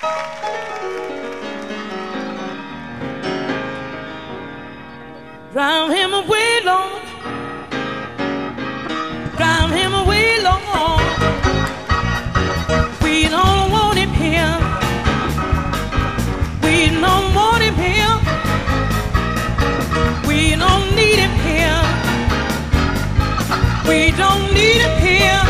Drive him away, Lord. Drive him away, Lord. We don't want him here. We don't want him here. We don't need him here. We don't need him here.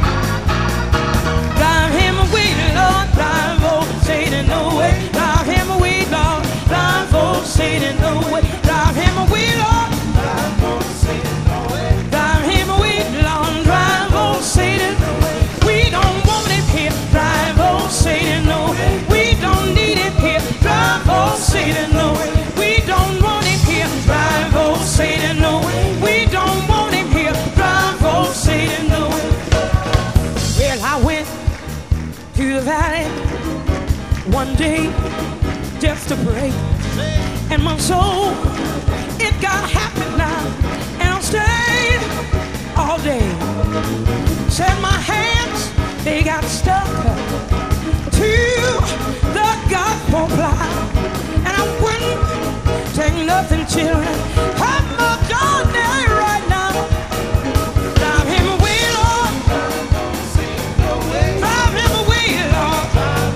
Drive him away, Lord. Drive old Satan away. Drive him away, Lord. Drive old Satan away. Drive him away, Lord. Drive old Satan away. Drive him away, Lord. Drive old Satan away. We don't want him here. Drive old Satan away. We don't need him here. Drive old Satan away. We don't want him here. Drive old Satan away. We don't want him here. Drive old Satan away. Well, I went to the valley one day just to pray, and my soul, it got happy now, and I stayed all day. Said my hands, they got stuck to the gospel plow, and I wouldn't take nothing, children. I'm a God there right now. Drive him away, Lord. Drive him away, Lord.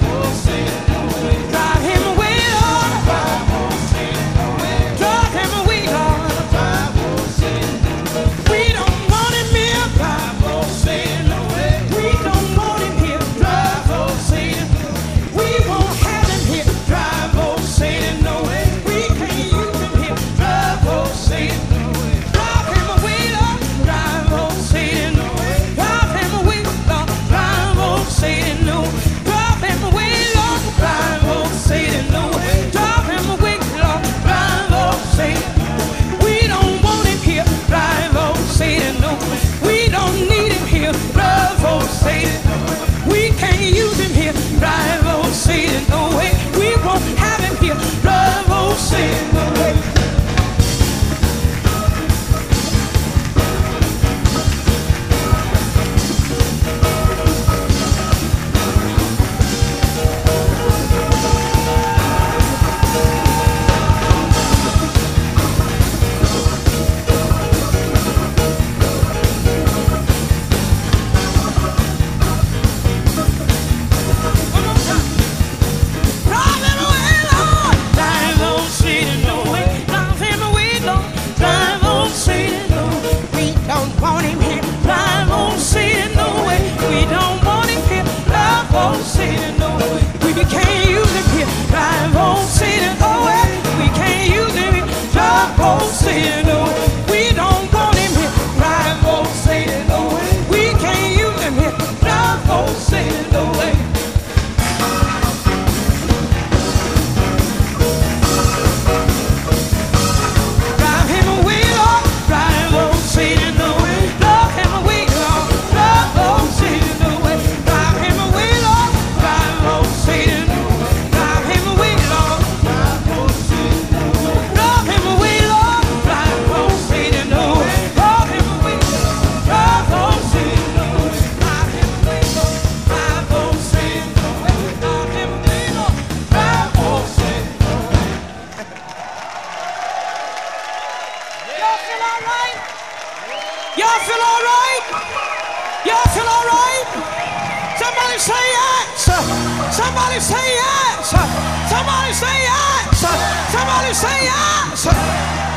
Drive him away, Lord. Drive him away, Lord. We don't want him here. Drive old Satan away. We don't want him here. Drive old Satan. We won't have him here. Drive old Satan away. We can't use him here. Drive old Satan away. Drive him away, Lord. Drive old Satan away. Drive him away, Lord. Drive old Satan away. Drive him away, Lord. Drive old Satan away. Drive him away, Lord. Drive old Satan. We don't want him here. Drive old Satan away. We don't need him here. Drive old Satan away. We can't use him here. Drive old Satan away. We won't have him here. Drive old Satan away. One more time. Drive him away, Lord. Drive old Satan away. Drive him away, Lord. Drive old Satan away. We don't want him here. Drive old Satan away. We don't want him here. Drive old Satan away. We can't use him here. Drive old Satan away. We can't use him here. Drive old Satan away. We don't want him here. Drive old Satan away. We can't use him here. Drive old Satan away. Drive him away, Lord. Drive old Satan away. Drive him away, Lord. Drive old Satan away. Drive him away, Lord. Drive old Satan away. Drive him away, Lord. Drive old Satan away. Drive him away, Lord. Drive old Satan away. Drive him away, Lord. Drive old Satan away. Drive him away, Lord. Drive old Satan away. Drive him away, Lord. Drive old Satan away. Y'all feel all right? Y'all feel all right? Y'all feel all right? Somebody say yes. Somebody say yes. Somebody say yes. Somebody say yes.